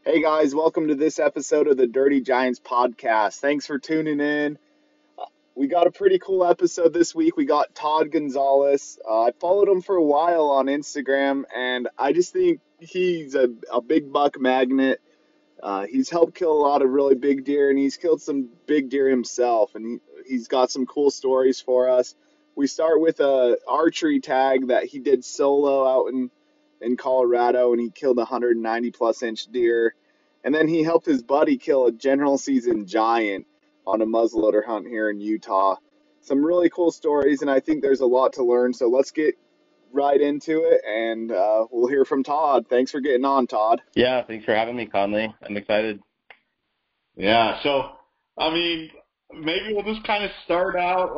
Hey guys, welcome to this episode of the Dirty Giants podcast. Thanks for tuning in. We got a pretty cool episode this week. We got Todd Gonzalez. I followed him for a while on Instagram, and I just think he's a big buck magnet. He's helped kill a lot of really big deer, and he's killed some big deer himself, and he's got some cool stories for us. We start with a archery tag that he did solo out in Colorado, and he killed a 190 plus inch deer. And then he helped his buddy kill a general season giant on a muzzleloader hunt here in Utah. Some really cool stories, and I think there's a lot to learn. So let's get right into it, and we'll hear from Todd. Thanks for getting on, Todd. Yeah, thanks for having me, Conley. I'm excited. Yeah, so, I mean, maybe we'll just kind of start out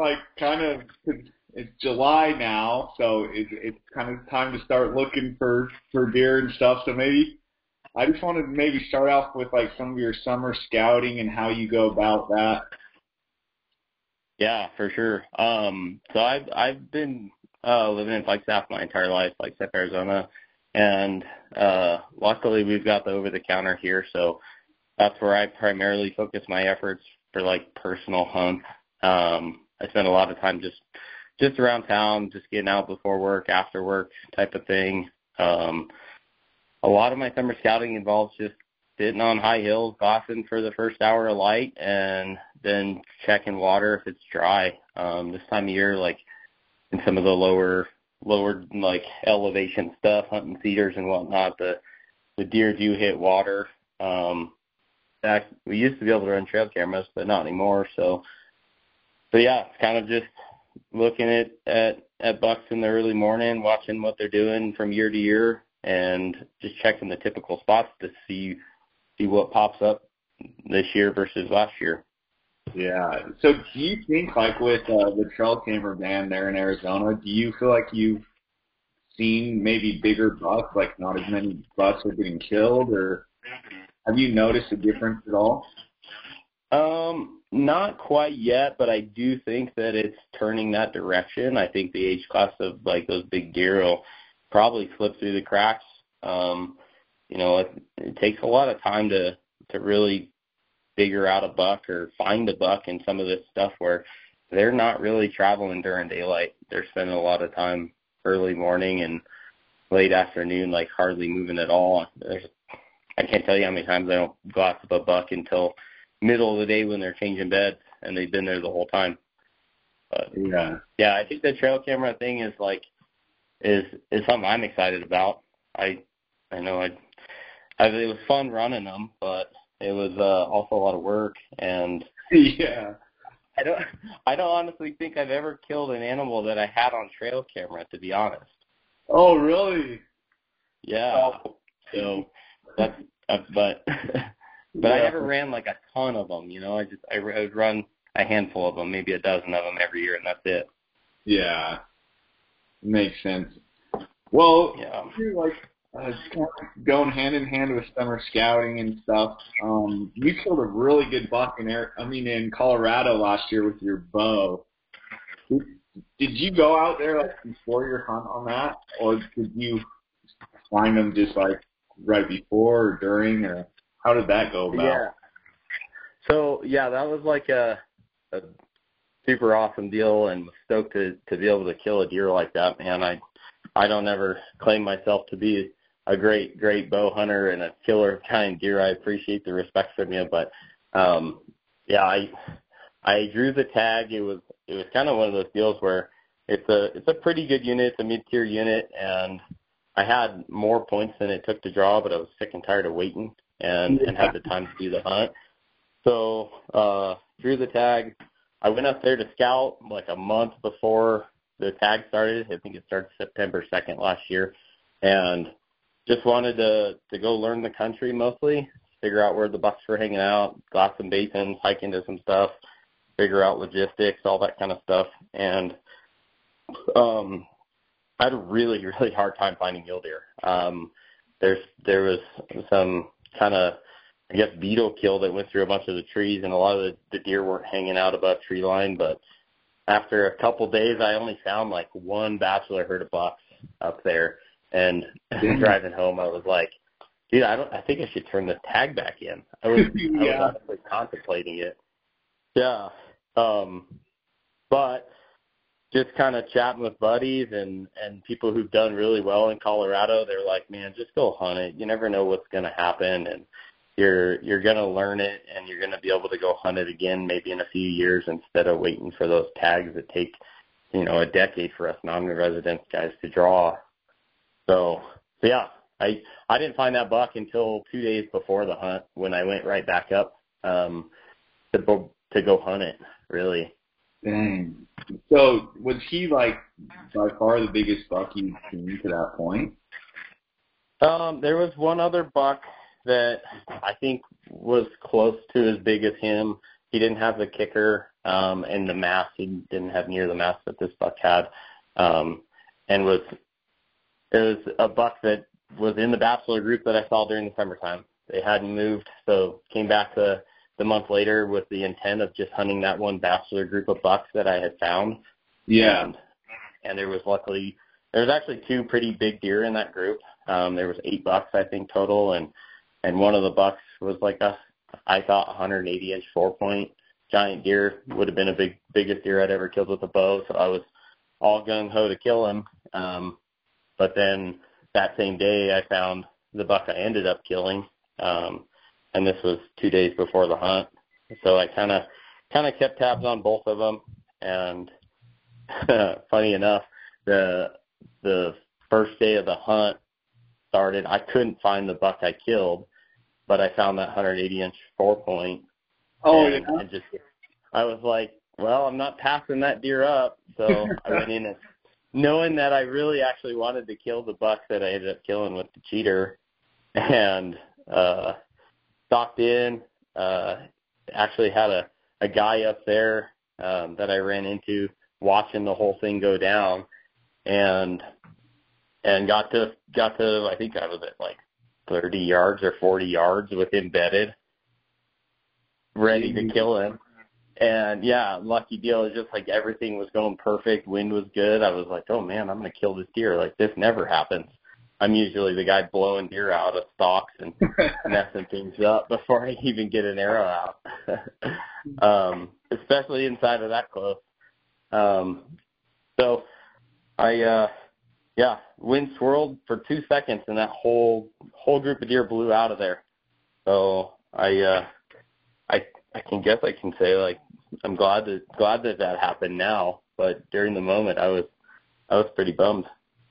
it's July now, so it's kind of time to start looking for deer and stuff. So maybe I just wanted to maybe start off with like some of your summer scouting and how you go about that. Yeah, for sure. So I've been living in Flagstaff my entire life, Flagstaff, Arizona, and luckily we've got the over-the-counter here, so that's where I primarily focus my efforts for like personal hunts. I spend a lot of time just around town, just getting out before work, after work type of thing. A lot of my summer scouting involves just sitting on high hills, glassing for the first hour of light, and then checking water if it's dry. This time of year, like in some of the lower like elevation stuff, hunting cedars and whatnot, the deer do hit water. In fact, we used to be able to run trail cameras, but not anymore. So yeah, it's kind of just looking at bucks in the early morning, watching what they're doing from year to year, and just checking the typical spots to see what pops up this year versus last year. Yeah. So do you think, like with the trail camera ban there in Arizona, do you feel like you've seen maybe bigger bucks, like not as many bucks are getting killed, or have you noticed a difference at all? Not quite yet, but I do think that it's turning that direction. I think the age class of like those big deer will probably slip through the cracks. It takes a lot of time to really figure out a buck or find a buck in some of this stuff where they're not really traveling during daylight. They're spending a lot of time early morning and late afternoon, like hardly moving at all. I can't tell you how many times I don't glass up a buck until middle of the day when they're changing beds and they've been there the whole time. But yeah, I think the trail camera thing is something I'm excited about. I know it was fun running them, but it was also a lot of work, and yeah, I don't honestly think I've ever killed an animal that I had on trail camera, to be honest. Oh, really? Yeah. So that's but I never ran like a ton of them. I would run a handful of them, maybe a dozen of them every year, and that's it. Yeah, makes sense. Well, yeah. Like kind of going hand in hand with summer scouting and stuff. You killed a really good buck in Colorado last year with your bow. Did you go out there like before your hunt on that, or did you find them just like right before or during, or how did that go about? Yeah. So yeah, that was like a super awesome deal, and was stoked to be able to kill a deer like that, man. I don't ever claim myself to be a great bow hunter and a killer of kind deer. I appreciate the respect from you, but yeah, I drew the tag. It was kind of one of those deals where it's a pretty good unit, it's a mid-tier unit, and I had more points than it took to draw, but I was sick and tired of waiting and had the time to do the hunt. So drew the tag. I went up there to scout like a month before the tag started. I think it started September 2nd last year, and just wanted to go learn the country mostly, figure out where the bucks were hanging out, glass some basins, hike into some stuff, figure out logistics, all that kind of stuff. And I had a really, really hard time finding mule deer. There was some kind of, I guess, beetle kill that went through a bunch of the trees, and a lot of the deer weren't hanging out above tree line. But after a couple days, I only found like one bachelor herd of bucks up there. And driving home, I was like, Dude, I think I should turn the tag back in. I was honestly contemplating it. Yeah. But just kind of chatting with buddies and people who've done really well in Colorado, they're like, man, just go hunt it. You never know what's going to happen, and you're going to learn it, and you're going to be able to go hunt it again maybe in a few years instead of waiting for those tags that take, a decade for us non-resident guys to draw. So yeah, I didn't find that buck until 2 days before the hunt when I went right back up to go hunt it, really. Dang. So was he like by far the biggest buck you've seen to that point? There was one other buck that I think was close to as big as him. He didn't have the kicker and the mass. He didn't have near the mass that this buck had, and it was a buck that was in the bachelor group that I saw during the summertime. They hadn't moved, so came back the month later with the intent of just hunting that one bachelor group of bucks that I had found. Yeah. And there was actually two pretty big deer in that group. There was 8 bucks, I think, total, and one of the bucks was like I thought 180-inch 4-point giant deer. Would have been a biggest deer I'd ever killed with a bow, so I was all gung-ho to kill him. But then that same day I found the buck I ended up killing, and this was 2 days before the hunt. So I kind of kept tabs on both of them, and funny enough, the first day of the hunt started, I couldn't find the buck I killed, but I found that 180-inch 4-point. Oh, and I was like, well, I'm not passing that deer up. So I went in and knowing that I really actually wanted to kill the buck that I ended up killing with the cheater, and stalked in, actually had a guy up there that I ran into watching the whole thing go down, and got to I think I was at like 30 yards or 40 yards with him bedded, ready to kill him. And yeah, lucky deal. It was just like everything was going perfect. Wind was good. I was like, oh man, I'm going to kill this deer. Like, this never happens. I'm usually the guy blowing deer out of stalks and messing things up before I even get an arrow out, especially inside of that close. So wind swirled for 2 seconds, and that whole group of deer blew out of there. So I can say, like, I'm glad that happened now, but during the moment I was pretty bummed.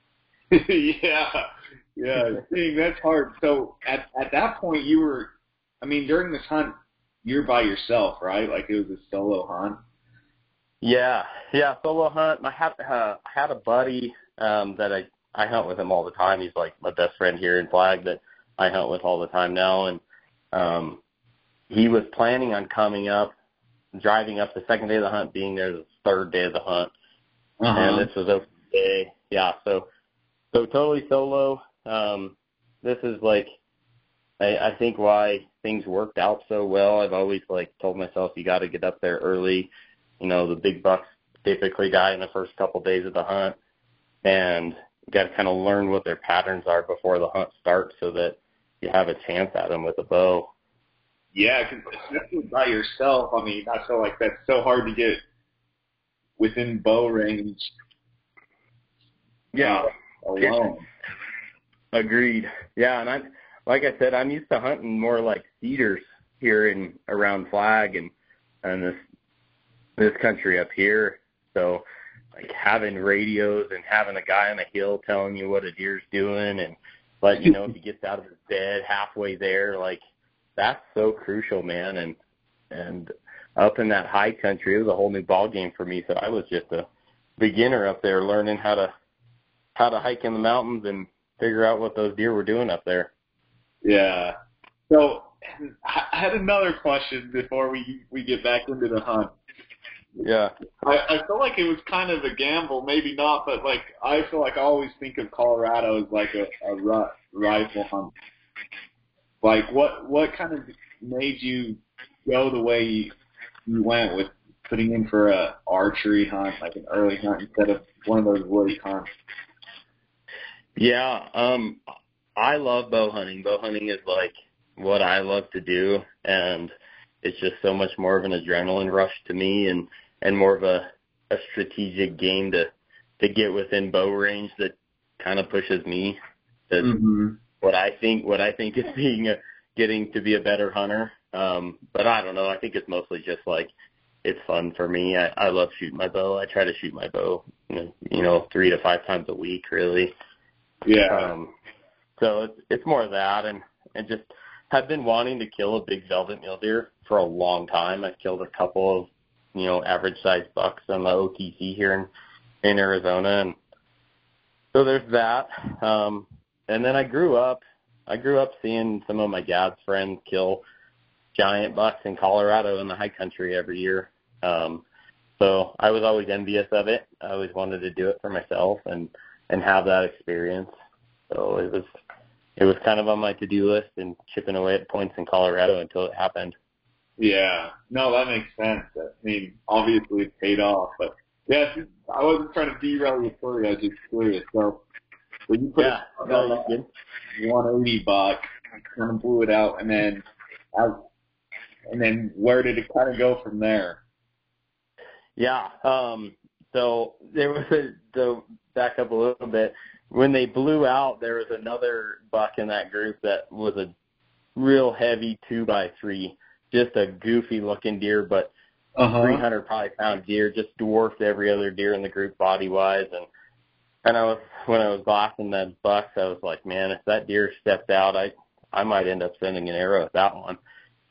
Yeah, dang, that's hard. So at that point during this hunt, you're by yourself, right? Like, it was a solo hunt? Yeah, solo hunt. I had a buddy that I hunt with him all the time. He's like my best friend here in Flag that I hunt with all the time now, and he was planning on driving up the second day of the hunt, being there the third day of the hunt. Uh-huh. And this was open day. Yeah, so totally solo. This is like, I think why things worked out so well. I've always like told myself, you got to get up there early. The big bucks typically die in the first couple days of the hunt, and you got to kind of learn what their patterns are before the hunt starts so that you have a chance at them with a bow. Yeah, because especially by yourself, I feel like that's so hard to get within bow range. Yeah, alone. Agreed. Yeah, and like I said, I'm used to hunting more like cedars here around Flag and this country up here. So like having radios and having a guy on the hill telling you what a deer's doing and letting you know if he gets out of his bed halfway there, like, that's so crucial, man. And up in that high country, it was a whole new ball game for me. So I was just a beginner up there learning how to hike in the mountains and figure out what those deer were doing up there. Yeah. So I had another question before we get back into the hunt. Yeah. I feel like it was kind of a gamble, maybe not, but like I feel like I always think of Colorado as like a rifle hunt. Like, what kind of made you go the way you went with putting in for a archery hunt, like an early hunt, instead of one of those woody hunts? Yeah, I love bow hunting. Bow hunting is like what I love to do, and it's just so much more of an adrenaline rush to me, and more of a strategic game to get within bow range that kind of pushes me to what I think is getting to be a better hunter. But I don't know. I think it's mostly just like it's fun for me. I love shooting my bow. I try to shoot my bow, 3 to 5 times a week, really. Yeah. So it's more of that, and just have been wanting to kill a big velvet mule deer for a long time. I've killed a couple of, average sized bucks on the OTC here in Arizona, and so there's that. And then I grew up seeing some of my dad's friends kill giant bucks in Colorado in the high country every year. So I was always envious of it. I always wanted to do it for myself and have that experience. So it was kind of on my to-do list and chipping away at points in Colorado until it happened. Yeah. No, that makes sense. I mean, obviously it paid off, but yeah, I wasn't trying to derail your story. I was just curious. So when you put a 180 buck, kind of blew it out, and then where did it kind of go from there? Yeah. So there was to back up a little bit. When they blew out, there was another buck in that group that was a real heavy 2x3, just a goofy looking deer, but 300 probably pound deer, just dwarfed every other deer in the group body wise. And when I was glassing that bucks, I was like, man, if that deer stepped out, I might end up sending an arrow at that one.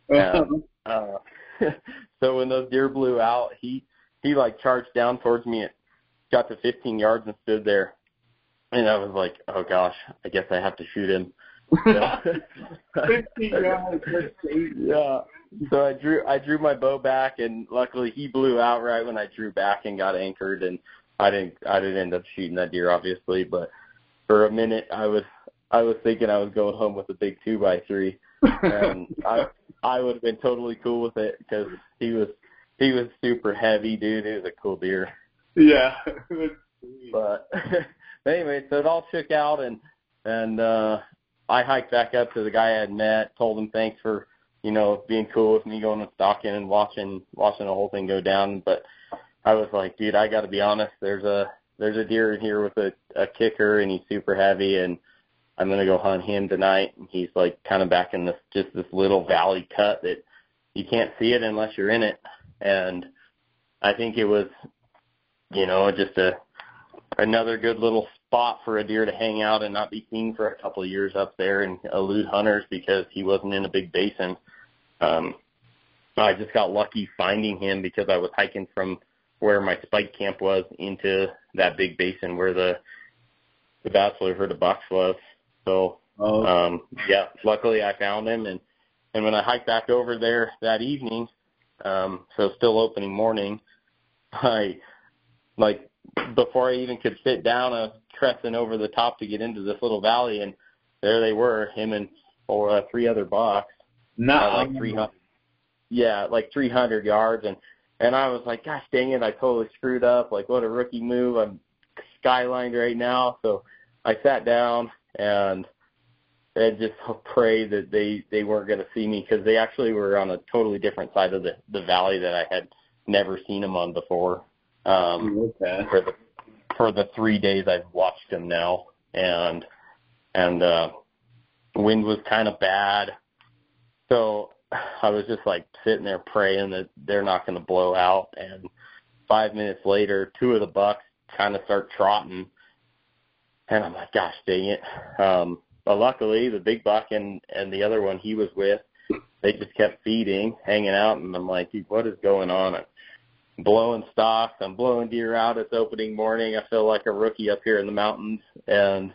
So when those deer blew out, he like charged down towards me and got to 15 yards and stood there. And I was like, oh gosh, I guess I have to shoot him. 15 yards. Yeah. So I drew my bow back, and luckily he blew out right when I drew back and got anchored, and I didn't end up shooting that deer, obviously, but for a minute I was thinking I was going home with a big 2x3, and I would have been totally cool with it because he was super heavy, dude. He was a cool deer. Yeah. But anyway, so it all shook out, and I hiked back up to the guy I had met, told him thanks for being cool with me going and stalking and watching the whole thing go down. But I was like, dude, I got to be honest. There's a deer in here with a kicker, and he's super heavy, and I'm gonna go hunt him tonight. And he's like kind of back in this little valley cut that you can't see it unless you're in it. And I think it was, just another good little spot for a deer to hang out and not be seen for a couple of years up there and elude hunters because he wasn't in a big basin. I just got lucky finding him because I was hiking from where my spike camp was into that big basin where the bachelor herd of bucks was. So, luckily I found him. And when I hiked back over there that evening, so still opening morning, before I even could sit down, I was cresting over the top to get into this little valley, and there they were, him and 3 other bucks. Like 300. Yeah, like 300 yards, and I was like, gosh dang it, I totally screwed up. Like, what a rookie move. I'm skylined right now. So I sat down and just prayed that they weren't going to see me because they actually were on a totally different side of the valley that I had never seen them on before. For the 3 days I've watched them now, and wind was kind of bad, so I was just like sitting there praying that they're not going to blow out. And 5 minutes later, 2 of the bucks kind of start trotting, and I'm like, gosh dang it. But luckily, the big buck and the other one he was with, they just kept feeding, hanging out, and I'm like, dude, what is going on? I'm blowing stocks. I'm blowing deer out. It's opening morning. I feel like a rookie up here in the mountains. And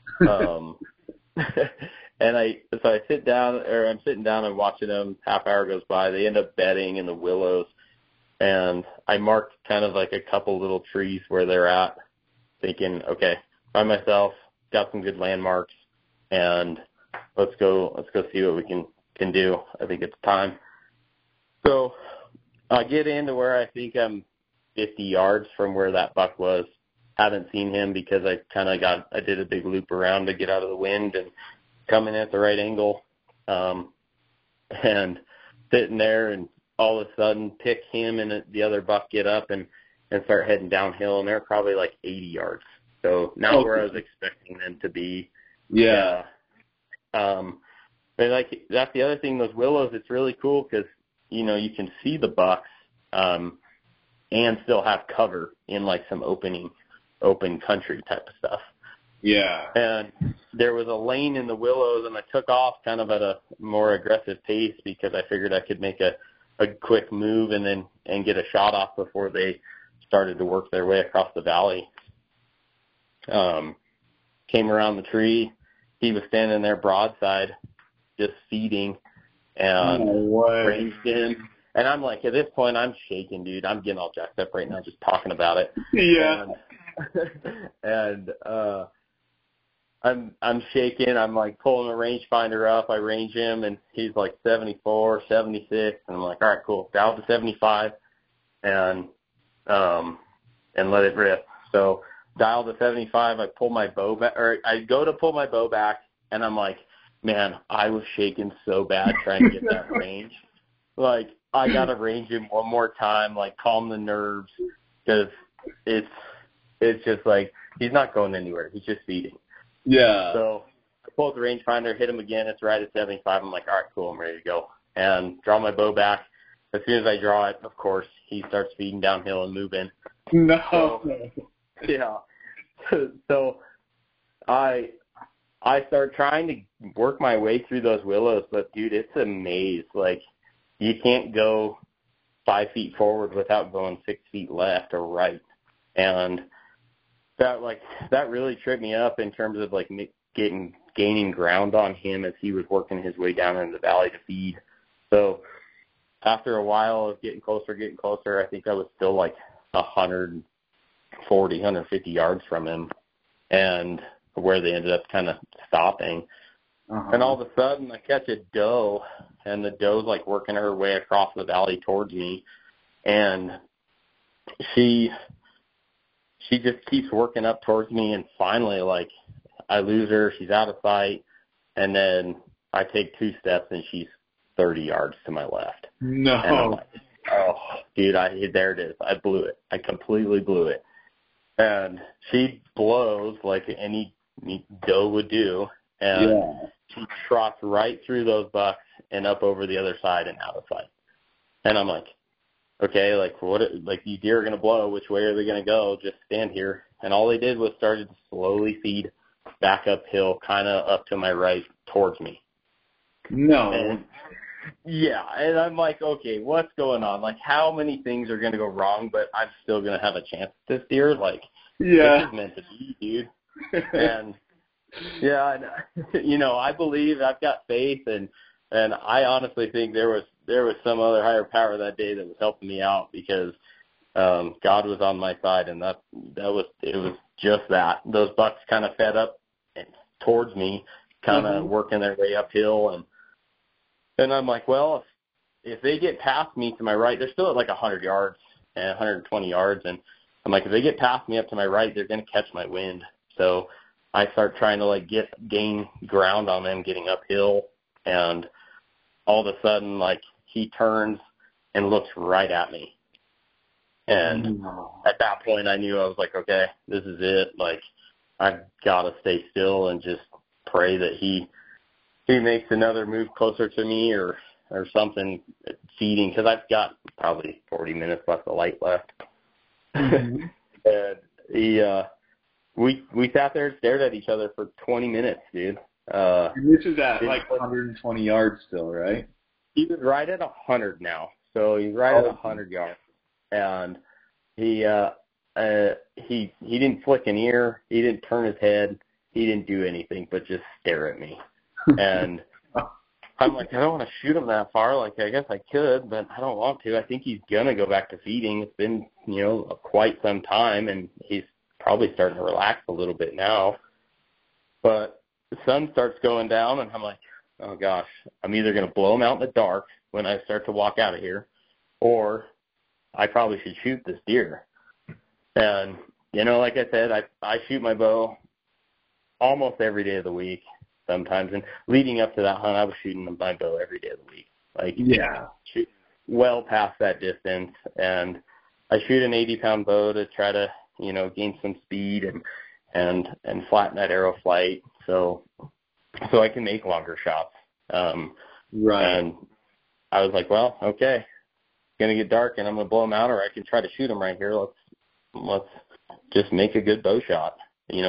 I sit down, or I'm sitting down and watching them. Half hour goes by. They end up bedding in the willows. And I marked kind of like a couple little trees where they're at, thinking, okay, by myself, got some good landmarks, and let's go see what we can do. I think it's time. So I get into where I think I'm 50 yards from where that buck was. Haven't seen him because I did a big loop around to get out of the wind, coming at the right angle, and sitting there, and all of a sudden pick him and the other buck get up and start heading downhill, and they're probably like 80 yards. So not where I was expecting them to be. Yeah. But like, that's the other thing, those willows, it's really cool because, you know, you can see the bucks, and still have cover in like some open country type of stuff. Yeah. And there was a lane in the willows, and I took off kind of at a more aggressive pace because I figured I could make a quick move and get a shot off before they started to work their way across the valley. Came around the tree. He was standing there broadside, just feeding, and ranged in. And I'm like, at this point, I'm shaking, dude. I'm getting all jacked up right now just talking about it. Yeah. And I'm shaking. I'm like pulling a rangefinder up. I range him, and he's like 74, 76. And I'm like, all right, cool. Down to 75, and let it rip. So dial to 75. I pull my bow back, or I go to pull my bow back, and I'm like, man, I was shaking so bad trying to get that range. Like, I got to range him one more time, like calm the nerves, because it's just like he's not going anywhere. He's just feeding. Yeah. So I pull the rangefinder, hit him again. It's right at 75. I'm like, all right, cool. I'm ready to go. And draw my bow back. As soon as I draw it, of course, he starts feeding downhill and moving. No. So, yeah. So I start trying to work my way through those willows, but dude, it's a maze. Like, you can't go 5 feet forward without going 6 feet left or right. And that really tripped me up in terms of like gaining ground on him as he was working his way down into the valley to feed. So after a while of getting closer, I think I was still like 140, 150 yards from him, and where they ended up kind of stopping. Uh-huh. And all of a sudden I catch a doe, and the doe's like working her way across the valley towards me, and she just keeps working up towards me, and finally, like, I lose her. She's out of sight, and then I take 2 steps, and she's 30 yards to my left. No. And I'm like, oh, dude, there it is. I blew it. I completely blew it. And she blows like any doe would do, and she trots right through those bucks and up over the other side and out of sight. And I'm like, okay, like, what? Like, these deer are going to blow. Which way are they going to go? Just stand here. And all they did was started to slowly feed back uphill, kind of up to my right towards me. No. And, yeah, and I'm like, okay, what's going on? Like, how many things are going to go wrong, but I'm still going to have a chance at this deer? Like, this is meant to be, dude. And, yeah, and, you know, I believe, I've got faith, and I honestly think there was some other higher power that day that was helping me out, because God was on my side, and it was just that. Those bucks kind of fed up and towards me, kind of working their way uphill, and I'm like, well, if they get past me to my right, they're still at like 100 yards and 120 yards, and I'm like, if they get past me up to my right, they're going to catch my wind. So I start trying to like gain ground on them getting uphill, and all of a sudden, like, he turns and looks right at me. And at that point, I knew, I was like, okay, this is it. Like, I've got to stay still and just pray that he makes another move closer to me or something, feeding, because I've got probably 40 minutes left of light left. And we sat there and stared at each other for 20 minutes, dude. And this is at like 120 yards still, right? He was right at 100 now, so he's right at 100 yards, and he didn't flick an ear, he didn't turn his head, he didn't do anything but just stare at me. And I'm like, I don't want to shoot him that far. Like, I guess I could, but I don't want to. I think he's gonna go back to feeding. It's been, you know, quite some time, and he's probably starting to relax a little bit now. But the sun starts going down, and I'm like, oh gosh, I'm either going to blow him out in the dark when I start to walk out of here, or I probably should shoot this deer. And, you know, like I said, I shoot my bow almost every day of the week. sometimes. And leading up to that hunt, I was shooting my bow every day of the week. Like, Yeah. shoot well past that distance. And I shoot an 80-pound bow to try to, gain some speed and flatten that arrow flight so I can make longer shots. Right. And I was like, well, okay, it's going to get dark and I'm going to blow them out, or I can try to shoot them right here. Let's just make a good bow shot.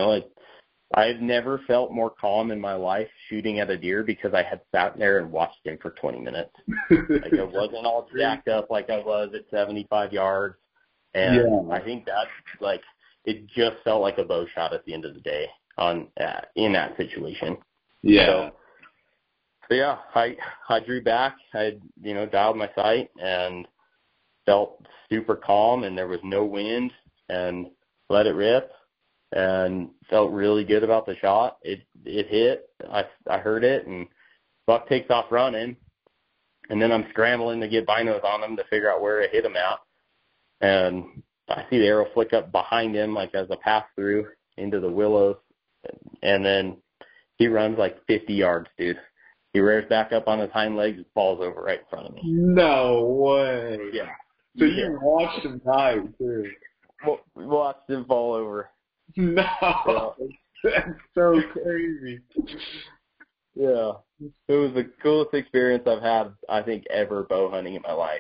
I've never felt more calm in my life shooting at a deer because I had sat there and watched him for 20 minutes. Like, I wasn't all jacked up like I was at 75 yards. And I think that's like, it just felt like a bow shot at the end of the day in that situation. Yeah. So yeah, I drew back. I dialed my sight and felt super calm, and there was no wind, and let it rip, and felt really good about the shot. It hit. I heard it, and buck takes off running, and then I'm scrambling to get binos on him to figure out where to hit him at, and I see the arrow flick up behind him like as a pass through into the willows, and then he runs like 50 yards, dude. He rears back up on his hind legs and falls over right in front of me. No way. Yeah. So you watched him die, too. Well, we watched him fall over. No. Yeah. That's so crazy. Yeah. It was the coolest experience I've had, I think, ever bow hunting in my life.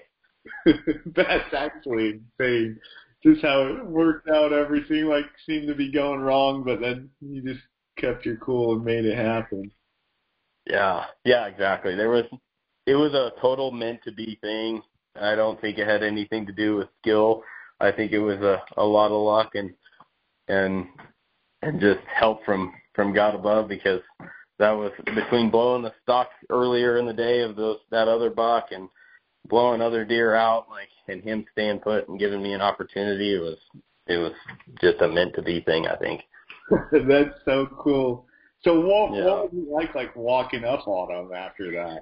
That's actually insane. Just how it worked out. Everything like seemed to be going wrong, but then you just kept your cool and made it happen. Yeah, exactly. It was a total meant to be thing. I don't think it had anything to do with skill. I think it was a lot of luck and just help from God above, because that was between blowing the stock earlier in the day of that other buck and blowing other deer out, and him staying put and giving me an opportunity. It was just a meant to be thing, I think. That's so cool. So what was it like walking up on him after that?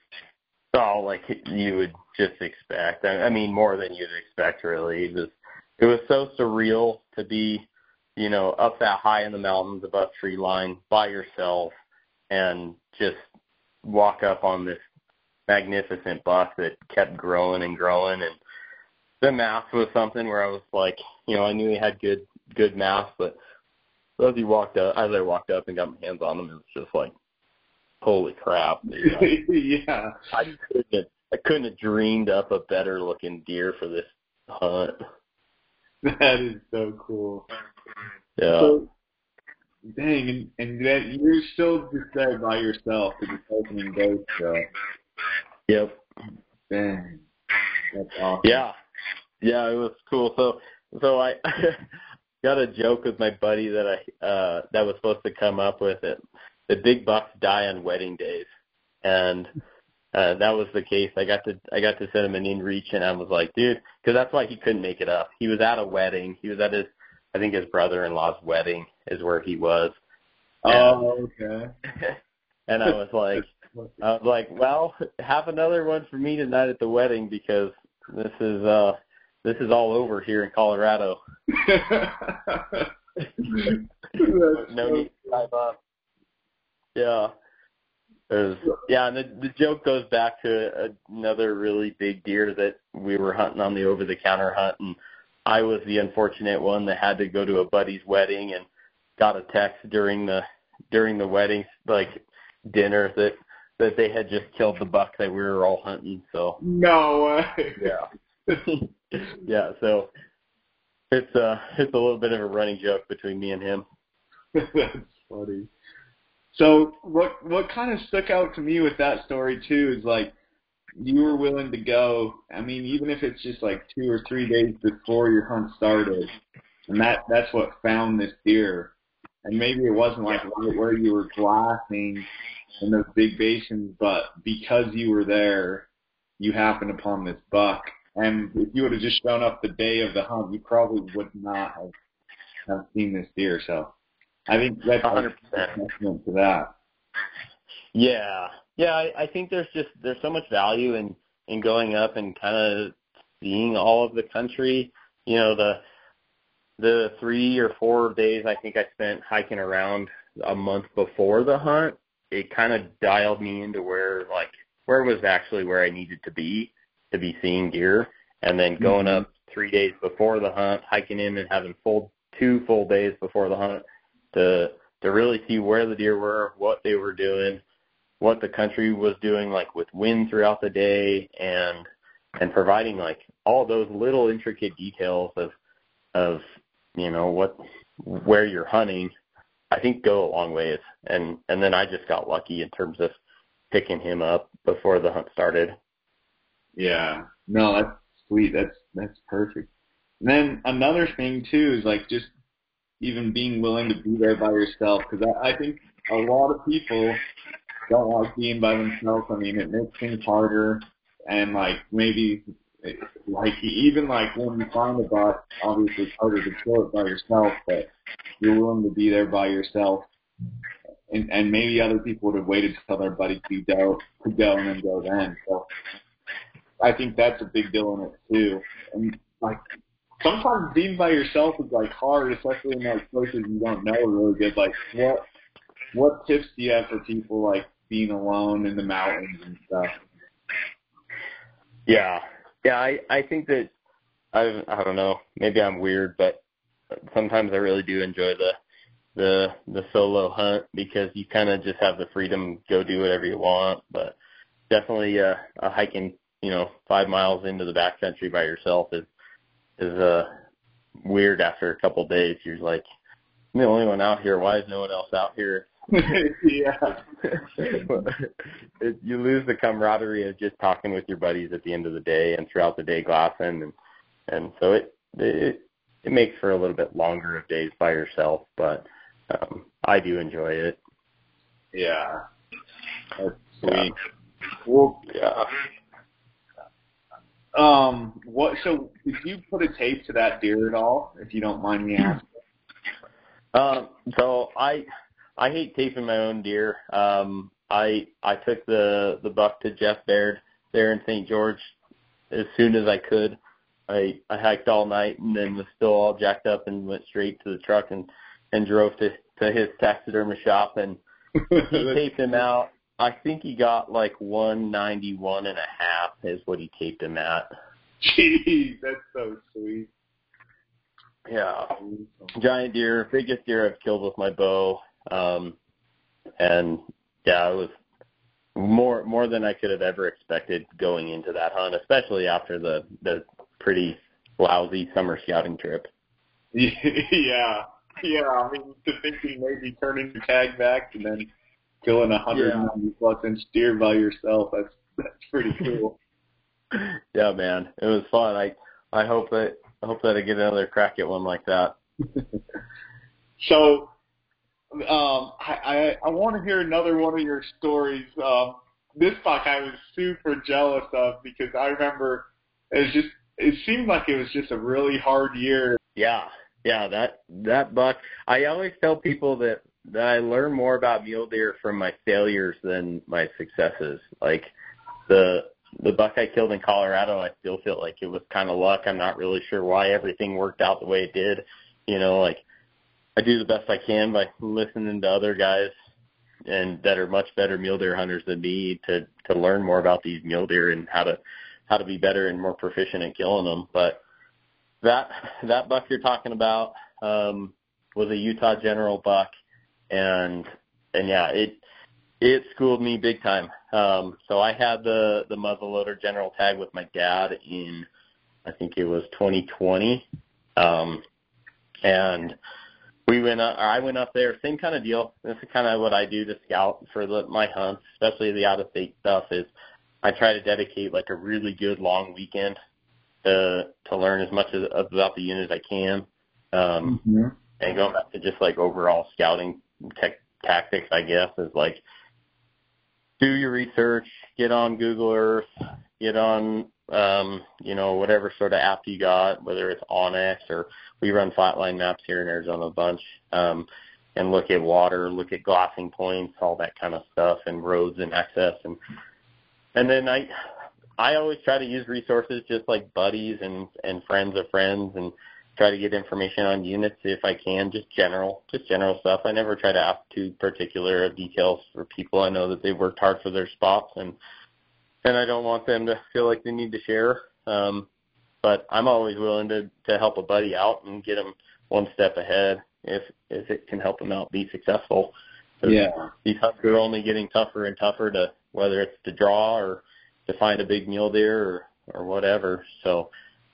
Oh, like you would just expect. I mean, more than you'd expect, really. It was so surreal to be, up that high in the mountains above tree line by yourself and just walk up on this magnificent buck that kept growing and growing. And the mass was something where I was like, I knew he had good mass, but as I walked up and got my hands on him, it was just like, holy crap. Yeah. I couldn't have dreamed up a better looking deer for this hunt. That is so cool. Yeah. So, dang, and that you're still just there by yourself to the opening day show. Yep. Dang. That's awesome. Yeah, it was cool. So I got a joke with my buddy that that was supposed to come up with it. The big bucks die on wedding days, and that was the case. I got to send him an in-reach, and I was like, dude, because that's why he couldn't make it up. He was at a wedding. He was at his brother-in-law's wedding is where he was. Oh, okay. And I was like, well, have another one for me tonight at the wedding, because this is all over here in Colorado. No need to drive up. Yeah. And the joke goes back to another really big deer that we were hunting on the over-the-counter hunt, and I was the unfortunate one that had to go to a buddy's wedding and got a text during the wedding, like dinner, that they had just killed the buck that we were all hunting. So no way. Yeah. Yeah. So it's a little bit of a running joke between me and him. That's funny. So what kind of stuck out to me with that story too is like you were willing to go. I mean, even if it's just like 2 or 3 days before your hunt started, and that's what found this deer. And maybe it wasn't like right where you were glassing in those big basins, but because you were there, you happened upon this buck. And if you would have just shown up the day of the hunt, you probably would not have seen this deer. So I think that's 100% testament to that. Yeah. I think there's so much value in going up and kind of seeing all of the country. The 3 or 4 days I think I spent hiking around a month before the hunt, it kind of dialed me into where was actually where I needed to be seeing deer. And then going up 3 days before the hunt, hiking in and having 2 full days before the hunt to really see where the deer were, what they were doing, what the country was doing, like with wind throughout the day, and providing like all those little intricate details of you know where you're hunting, I think go a long ways. And then I just got lucky in terms of picking him up before the hunt started. Yeah. No, that's sweet. That's perfect. And then another thing too is like just even being willing to be there by yourself, because I think a lot of people don't like being by themselves. I mean, it makes things harder, and like maybe like even like when you find a buck, obviously it's harder to kill it by yourself, but you're willing to be there by yourself. And maybe other people would have waited till their buddy could go and then go then. So I think that's a big deal in it too. And like sometimes being by yourself is like hard, especially in like places you don't know really good. Like what tips do you have for people like being alone in the mountains and stuff? Yeah, I think that I don't know, maybe I'm weird, but sometimes I really do enjoy the solo hunt, because you kind of just have the freedom to go do whatever you want. But definitely a hiking 5 miles into the backcountry by yourself is weird after a couple of days. You're like, I'm the only one out here. Why is no one else out here? Yeah. You lose the camaraderie of just talking with your buddies at the end of the day and throughout the day glassing, and so it makes for a little bit longer of days by yourself, but I do enjoy it. Yeah. That's sweet. Well, yeah. So did you put a tape to that deer at all, if you don't mind me asking? So I hate taping my own deer. I took the buck to Jeff Baird there in St. George as soon as I could. I hiked all night and then was still all jacked up and went straight to the truck and drove to his taxidermy shop, and he taped him out. I think he got like 191 and a half is what he taped him at. Jeez, that's so sweet. Yeah. Giant deer, biggest deer I've killed with my bow. And yeah, it was more than I could have ever expected going into that hunt, especially after the pretty lousy summer scouting trip. Yeah. I mean, to thinking maybe turning your tag back and then killing 190+ inch deer by yourself, that's pretty cool. Yeah, man, it was fun. I hope that I get another crack at one like that. So, I want to hear another one of your stories. This buck I was super jealous of, because I remember it seemed like it was just a really hard year. Yeah, that buck. I always tell people that I learn more about mule deer from my failures than my successes. Like the buck I killed in Colorado, I still feel like it was kind of luck. I'm not really sure why everything worked out the way it did. Like I do the best I can by listening to other guys and that are much better mule deer hunters than me to learn more about these mule deer and how to be better and more proficient at killing them. But that buck you're talking about was a Utah General buck, and yeah, it schooled me big time. So I had the muzzleloader General tag with my dad in, I think it was 2020, and I went up there, same kind of deal. This is kind of what I do to scout for my hunts, especially the out-of-state stuff, is I try to dedicate like a really good long weekend to learn as much about the unit as I can, and going back to just like overall scouting tactics, I guess, is like do your research, get on Google Earth, get on whatever sort of app you got, whether it's Onyx or we run Flatline maps here in Arizona a bunch, and look at water, look at glassing points, all that kind of stuff, and roads and access, and then I always try to use resources just like buddies and friends of friends, try to get information on units if I can, just general stuff. I never try to ask too particular details for people. I know that they've worked hard for their spots, and I don't want them to feel like they need to share. But I'm always willing to help a buddy out and get him one step ahead if it can help him out be successful. Yeah. These hunts are only getting tougher and tougher to, whether it's to draw or to find a big mule deer or whatever. So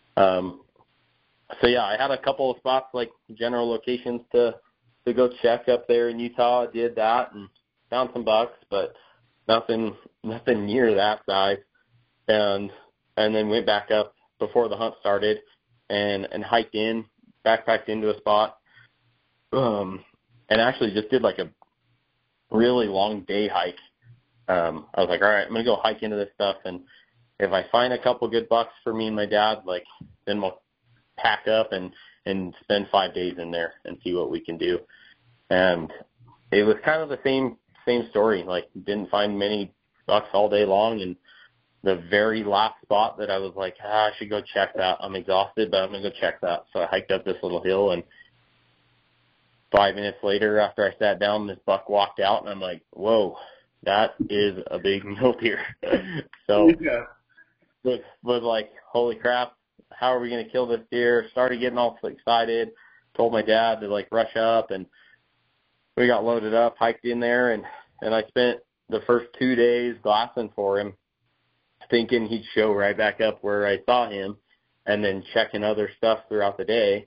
yeah, I had a couple of spots, like general locations to go check up there in Utah. I did that and found some bucks, but nothing near that size. And then went back up before the hunt started and hiked in, backpacked into a spot, and actually just did like a really long day hike. I was like, all right, I'm going to go hike into this stuff, and if I find a couple good bucks for me and my dad, like, then we'll pack up and spend 5 days in there and see what we can do. And it was kind of the same story. Like, didn't find many bucks all day long, and the very last spot that I was like, I should go check that. I'm exhausted, but I'm going to go check that. So I hiked up this little hill, and 5 minutes later, after I sat down, this buck walked out, and I'm like, whoa, that is a big mule deer. So Yeah. was like, holy crap, how are we going to kill this deer? Started getting all excited. Told my dad to, like, rush up, and we got loaded up, hiked in there, and I spent the first 2 days glassing for him, thinking he'd show right back up where I saw him, and then checking other stuff throughout the day.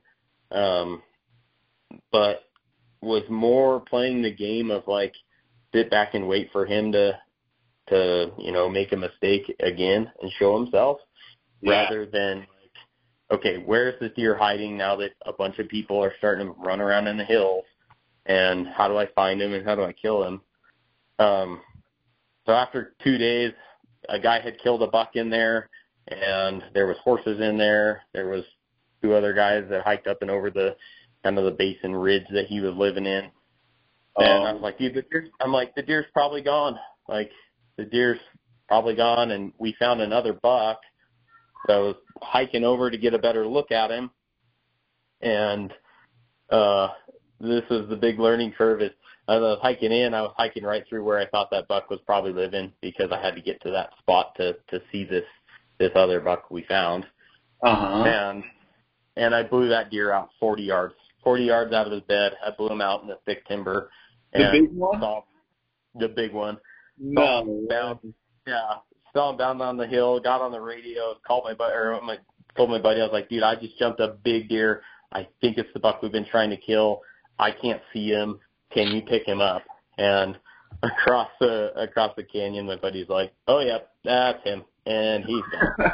But was more playing the game of, like, sit back and wait for him to make a mistake again and show himself, rather than, like, okay, where is this deer hiding now that a bunch of people are starting to run around in the hills, and how do I find him and how do I kill him? So after 2 days, a guy had killed a buck in there, and there was horses in there. There was 2 other guys that hiked up and over the kind of the basin ridge that he was living in. And I was like, dude, the deer's probably gone. Like, the deer's probably gone, and we found another buck. So I was hiking over to get a better look at him. And this was the big learning curve. Is as I was hiking in, I was hiking right through where I thought that buck was probably living, because I had to get to that spot to see this other buck we found. And I blew that deer out 40 yards out of his bed. I blew him out in the thick timber. The big one? The big one. No. Saw him down on the hill, got on the radio, told my buddy, I was like, dude, I just jumped a big deer. I think it's the buck we've been trying to kill. I can't see him. Can you pick him up? And across the canyon, my buddy's like, oh, yeah, that's him. And he's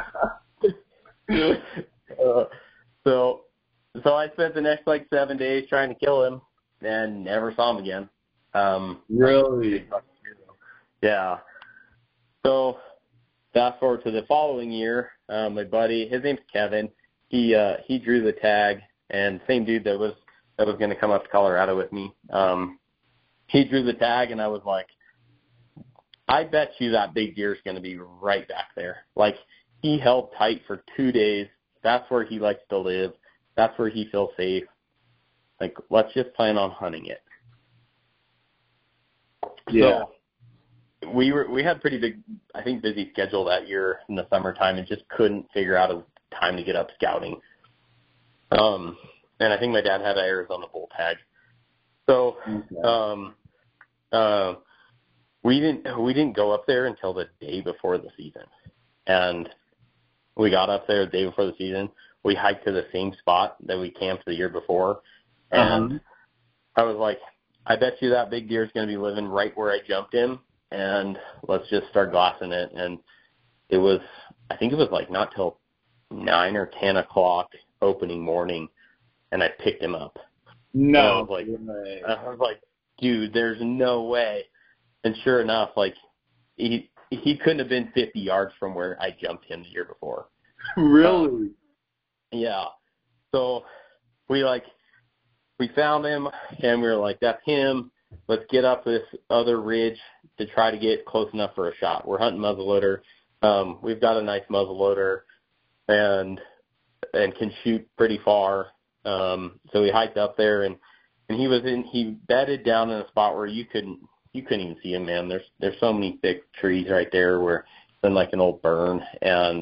gone. So I spent the next, 7 days trying to kill him and never saw him again. Really? Yeah. So fast forward to the following year, my buddy, his name's Kevin, he drew the tag, and same dude that was going to come up to Colorado with me. He drew the tag, and I was like, I bet you that big deer is going to be right back there. Like, he held tight for 2 days. That's where he likes to live. That's where he feels safe. Like, let's just plan on hunting it. Yeah. So we had pretty big, I think, busy schedule that year in the summertime, and just couldn't figure out a time to get up scouting. And I think my dad had an Arizona bull tag. So we didn't go up there until the day before the season. And we got up there the day before the season. We hiked to the same spot that we camped the year before. And I was like, I bet you that big deer is going to be living right where I jumped him, and let's just start glassing it. And I think it was not till 9 or 10 o'clock opening morning, and I picked him up. No. I was like, dude, there's no way. And sure enough, he couldn't have been 50 yards from where I jumped him the year before. Really? Yeah. So we found him, and we were like, that's him. Let's get up this other ridge to try to get close enough for a shot. We're hunting muzzleloader. We've got a nice muzzleloader and can shoot pretty far. So we hiked up there, and he bedded down in a spot where you couldn't even see him, man. There's so many thick trees right there where it's been like an old burn, and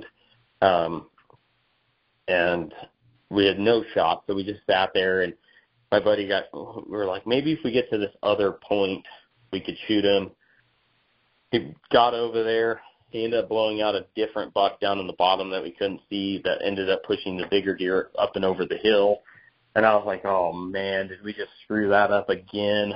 we had no shot, so we just sat there, and my buddy we were like, maybe if we get to this other point, we could shoot him. He got over there. He ended up blowing out a different buck down in the bottom that we couldn't see that ended up pushing the bigger deer up and over the hill. And I was like, oh, man, did we just screw that up again?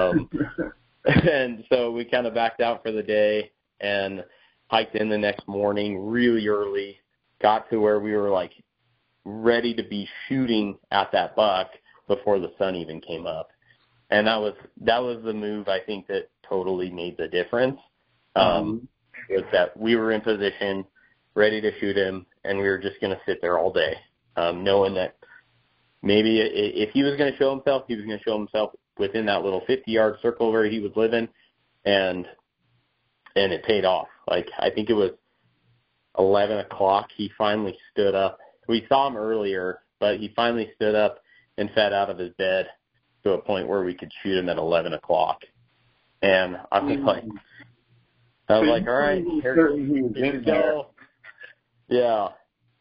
And so we kind of backed out for the day and hiked in the next morning really early, got to where we were, like, ready to be shooting at that buck before the sun even came up. And that was the move, I think, that totally made the difference. Was that we were in position, ready to shoot him, and we were just going to sit there all day, knowing that maybe if he was going to show himself, he was going to show himself within that little 50-yard circle where he was living, and it paid off. Like, I think it was 11 o'clock, he finally stood up. We saw him earlier, but he finally stood up and fed out of his bed to a point where we could shoot him at 11 o'clock. And I was like, all right, here we go. Yeah.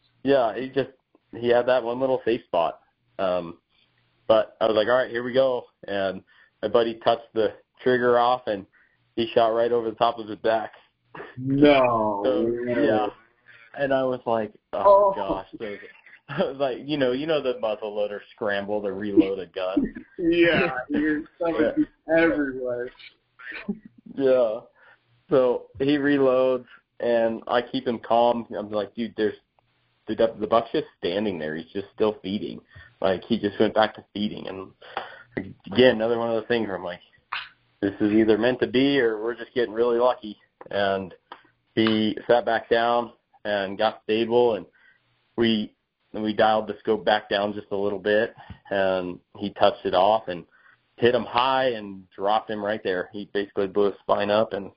He had that one little safe spot. But I was like, all right, here we go. And my buddy touched the trigger off, and he shot right over the top of his back. No. So, yeah. And I was like, oh. Gosh. So, I was like, you know the muzzle loader scramble to reload a gun. Yeah, your stomach is everywhere. Yeah. So he reloads, and I keep him calm. I'm like, dude, the buck's just standing there. He's just still feeding. Like, he just went back to feeding. And, again, another one of those things where I'm like, this is either meant to be or we're just getting really lucky. And he sat back down and got stable, and we dialed the scope back down just a little bit, and he touched it off and hit him high and dropped him right there. He basically blew his spine up, and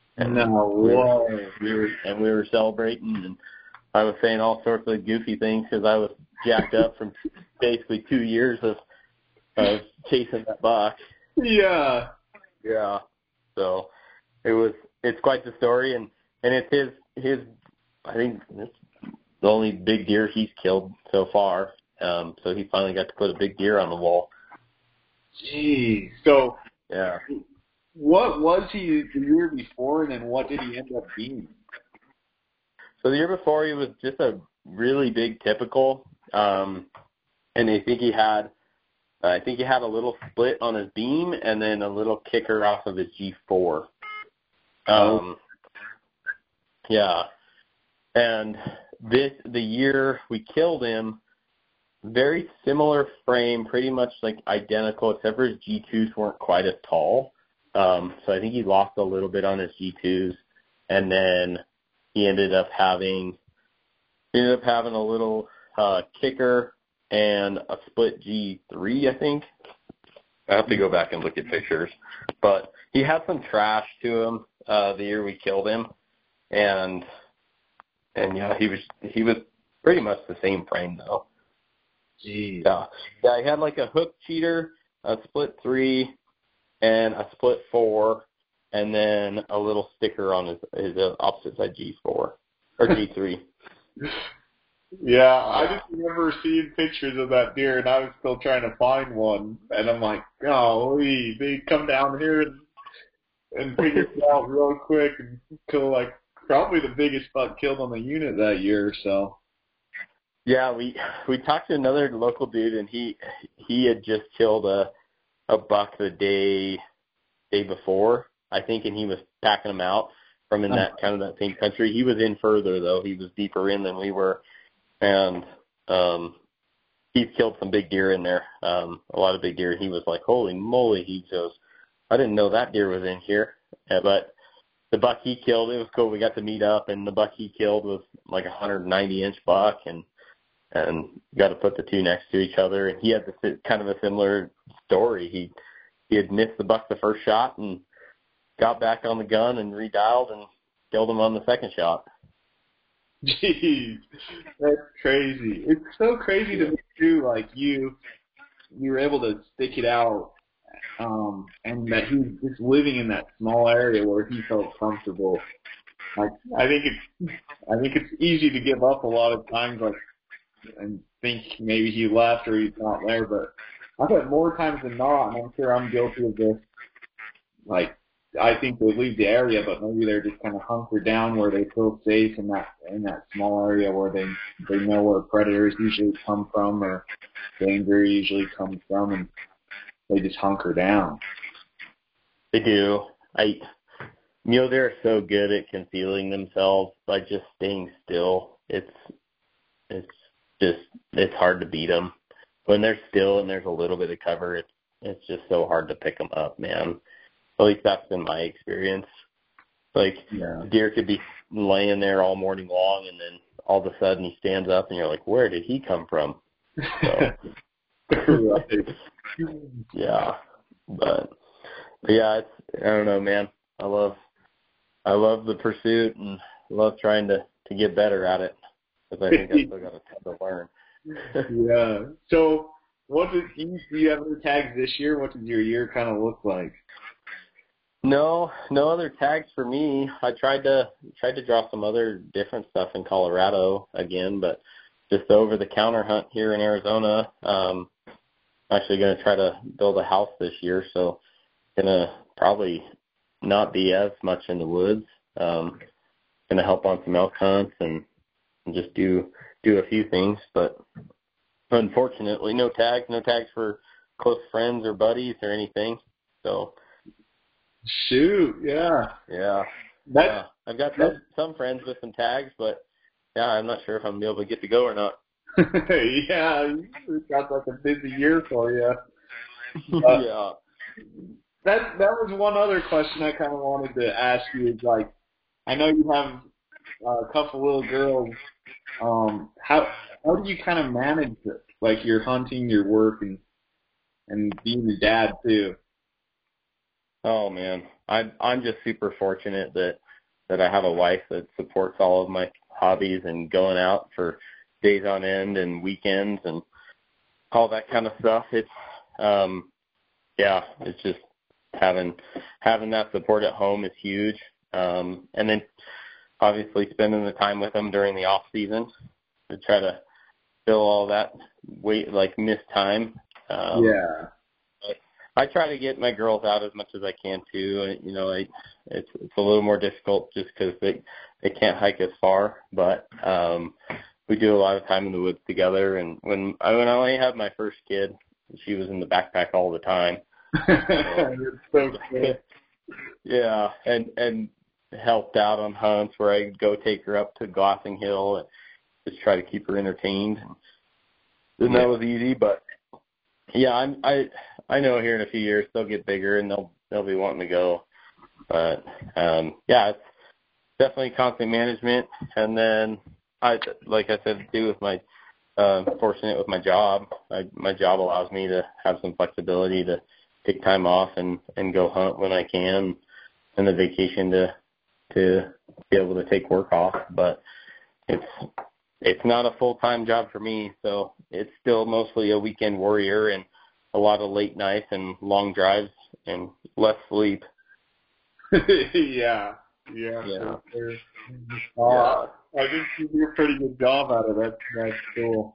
we were celebrating, and I was saying all sorts of goofy things because I was jacked up from basically 2 years of chasing that buck. Yeah. Yeah. So it's quite the story, and it's his I think it's the only big deer he's killed so far. So he finally got to put a big deer on the wall. Jeez. So yeah. What was he the year before, and then what did he end up being? So the year before, he was just a really big typical, and I think he had a little split on his beam and then a little kicker off of his G4. Yeah, and the year we killed him, very similar frame, pretty much like identical, except for his G2s weren't quite as tall. So I think he lost a little bit on his G2s, and then he ended up having a little kicker and a split G3, I think. I have to go back and look at pictures, but he had some trash to him the year we killed him, and yeah, he was pretty much the same frame though. Jeez. Yeah, he had like a hook cheater, a split 3, and a split 4, and then a little sticker on his opposite side G4 or G3. Yeah, I just remember seeing pictures of that deer, and I was still trying to find one, and I'm like, golly, they come down here and figure it out real quick and kill like probably the biggest buck killed on the unit that year or so. Yeah, we talked to another local dude, and he had just killed a buck the day before, I think, and he was packing them out from in that kind of that same country. He was in further though; he was deeper in than we were, and he's killed some big deer in there, a lot of big deer. He was like, "Holy moly!" He goes, "I didn't know that deer was in here." But the buck he killed, it was cool. We got to meet up, and the buck he killed was like a 190-inch buck, and got to put the two next to each other. And he had kind of a similar story. He had missed the buck the first shot and got back on the gun and redialed and killed him on the second shot. Jeez, that's crazy. It's so crazy to me too, like you were able to stick it out, and that he was just living in that small area where he felt comfortable. Like I think it's easy to give up a lot of times, like, and think maybe he left or he's not there, but I bet more times than not, and I'm sure I'm guilty of this, like, I think they leave the area, but maybe they're just kind of hunkered down where they feel safe in that small area where they know where predators usually come from or danger usually comes from, and they just hunker down. They do. They're so good at concealing themselves by just staying still. It's hard to beat them when they're still and there's a little bit of cover. It's just so hard to pick them up, man. At least that's been my experience. Like, deer could be laying there all morning long, and then all of a sudden he stands up, and you're like, where did he come from? So, yeah. But yeah, I don't know, man. I love the pursuit, and love trying to get better at it, because I think I still got a ton to learn. Yeah. So, do you have any tags this year? What does your year kind of look like? No other tags for me. I tried to draw some other different stuff in Colorado again, but just the over-the-counter hunt here in Arizona. I'm actually going to try to build a house this year, so going to probably not be as much in the woods. Going to help on some elk hunts and just do a few things, but unfortunately, no tags for close friends or buddies or anything. So. Shoot, yeah. I've got some friends with some tags, but yeah, I'm not sure if I'm going to be able to get to go or not. Yeah, it sounds like a busy year for you. Yeah. That was one other question I kind of wanted to ask you. Is like, I know you have a couple little girls. How do you kind of manage it? Like your hunting, your work, and being a dad too. Oh man, I'm just super fortunate that I have a wife that supports all of my hobbies and going out for days on end and weekends and all that kind of stuff. It's it's just having that support at home is huge. And then obviously spending the time with them during the off season to try to fill all that missed time. I try to get my girls out as much as I can too. It's a little more difficult just because they can't hike as far, but we do a lot of time in the woods together. And when I only had my first kid, she was in the backpack all the time. So cool. Yeah, and helped out on hunts where I'd go take her up to Glassing Hill and just try to keep her entertained. And that was easy, but yeah, I know here in a few years they'll get bigger and they'll be wanting to go. But it's definitely constant management. And then like I said, too, with my fortunate with my job. My job allows me to have some flexibility to take time off and go hunt when I can, and the vacation to be able to take work off. But it's not a full-time job for me, so it's still mostly a weekend warrior and a lot of late nights and long drives and less sleep. Yeah. For sure. I think you do a pretty good job at it. That's cool.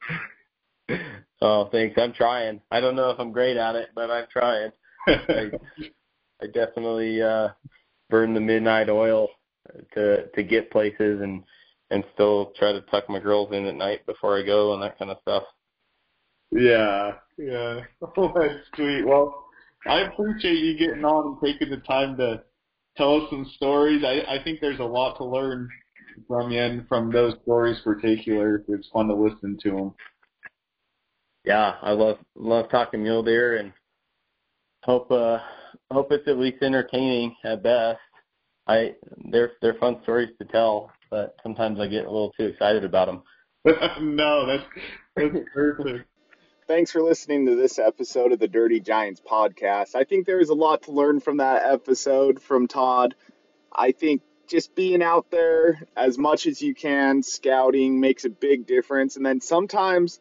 Oh, thanks. I'm trying. I don't know if I'm great at it, but I'm trying. I definitely burn the midnight oil to get places and still try to tuck my girls in at night before I go and that kind of stuff. Yeah. Oh, that's sweet. Well, I appreciate you getting on and taking the time to tell us some stories. I think there's a lot to learn from you and from those stories particular. It's fun to listen to them. Yeah, I love talking mule deer and hope it's at least entertaining at best. They're fun stories to tell, but sometimes I get a little too excited about them. No, that's perfect. Thanks for listening to this episode of the Dirty Giants podcast. I think there is a lot to learn from that episode from Todd. I think just being out there as much as you can, scouting, makes a big difference. And then sometimes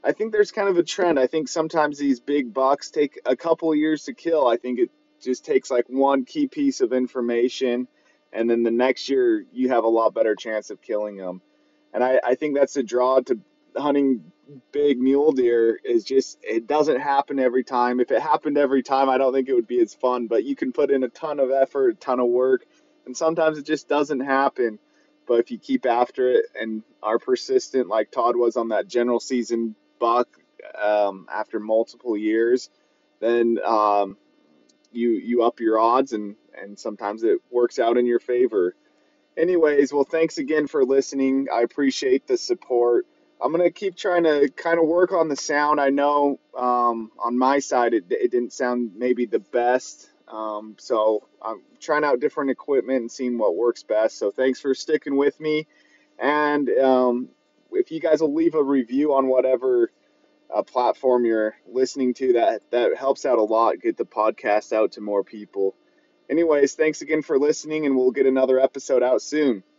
I think there's kind of a trend. I think sometimes these big bucks take a couple of years to kill. I think it just takes like one key piece of information, and then the next year you have a lot better chance of killing them. And I think that's a draw to hunting big mule deer is just it doesn't happen every time. If it happened every time, I don't think it would be as fun, but you can put in a ton of effort, a ton of work, and sometimes it just doesn't happen. But if you keep after it and are persistent, like Todd was on that general season buck after multiple years, then you up your odds, and sometimes it works out in your favor. Anyways, well, thanks again for listening. I appreciate the support. I'm gonna keep trying to kind of work on the sound. I know on my side it didn't sound maybe the best, so I'm trying out different equipment and seeing what works best. So thanks for sticking with me, and if you guys will leave a review on whatever platform you're listening to, that helps out a lot. Get the podcast out to more people. Anyways, thanks again for listening, and we'll get another episode out soon.